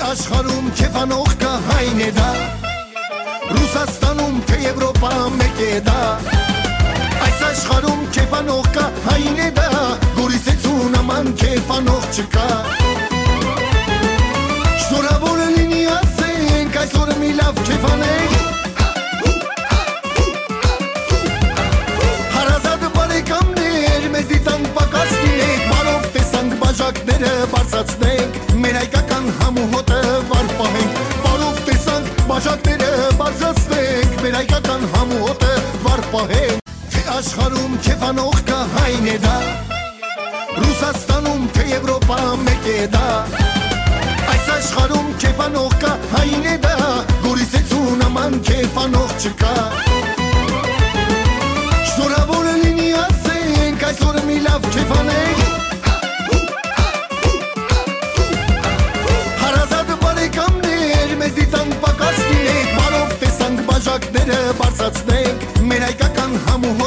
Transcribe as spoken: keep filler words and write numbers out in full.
Աշխարհում քեֆանող կա հայն է դա, Ռուսաստանում թե Եվրոպա մեկ է դա, այս աշխարհում քեֆանող կա հայն է դա, Գորիսեցու նման քեֆանող չկա։ Շնորհավոր լինի ասենք այսօր մի լավ քեֆանենք, հարազատ բարեկամներ մեզից անպակաս լինենք, բարով տեսանք բաժակները բարձրացնենք, մեր հայկական համու հոտը վար պահենք, բարով տեսանք բաժակները բարձրացնենք, մեր հայկական համու հոտը վար պահենք, թե աշխարհում քեֆանող կա հայն է դա, Ռուսաստանում թե Եվրոպա մեկ է դա, այս աշխարհում քեֆանող կա հայն է դա, Գորիսեցու նման քեֆանող չկա։ Շնորհավոր լինի ասենք այսօր մի լավ քեֆանենք, հարազատ բարեկամներ մեզից անպակաս լինենք, բարով տեսանք բաժակները բարձրացնենք, մեր հայկական համու